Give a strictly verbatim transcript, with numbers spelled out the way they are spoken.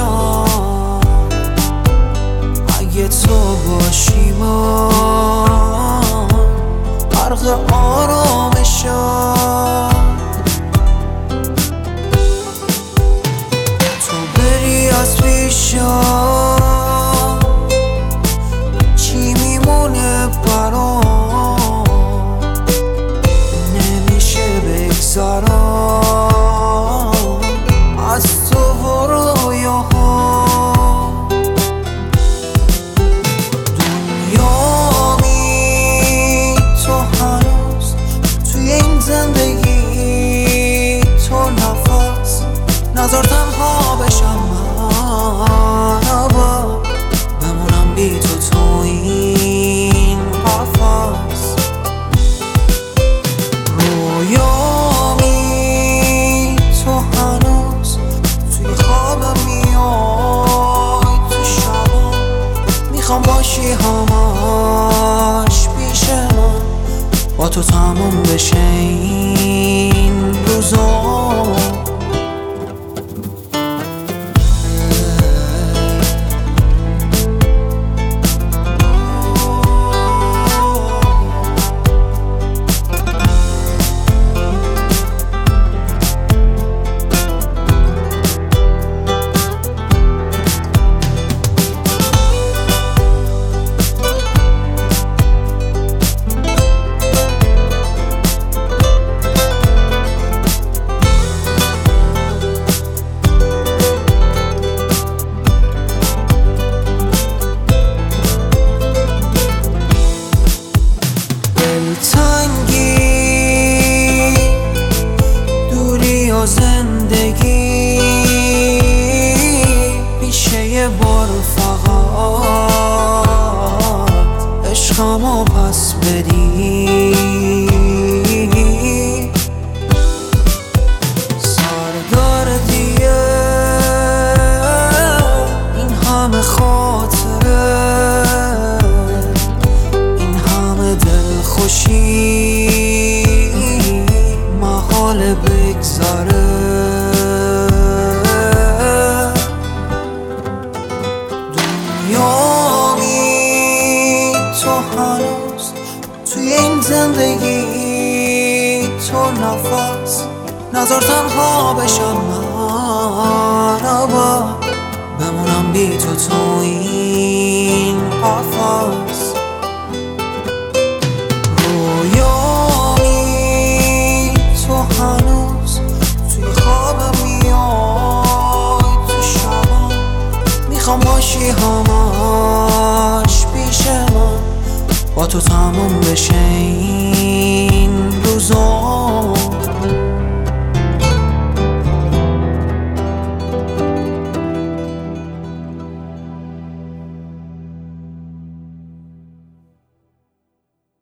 باشم اگه تو باشی من غرق آرامشم. تو بری از پیشم چی میمونه برام، نمیشه بگذرم از تو و رویاها. دنیامی تو هنوز توی این زندگی، تو نفس نذار تنها بشم من، ابا بمونم بی تو تو این قفس. رویامی تو هنوز توی خوابم میای، تو شبم میخوام باشی همش پیش من، با تو تموم بشه این روزا. تنگی دوری و زندگی میشه یه بار فقط عشقمو پس بدی. سرگردیه این همه خاطره، خوشی محال بگذره. دنیامی تو هنوز توی این زندگی، تو نفس نذار تنها بشم من، ابا بمونم بی تو تو این قفس. رویامی تو هنوز توی خوابم میای، تو شبم میخوام باشی همش پیش من، با تو تموم بشه این روزا.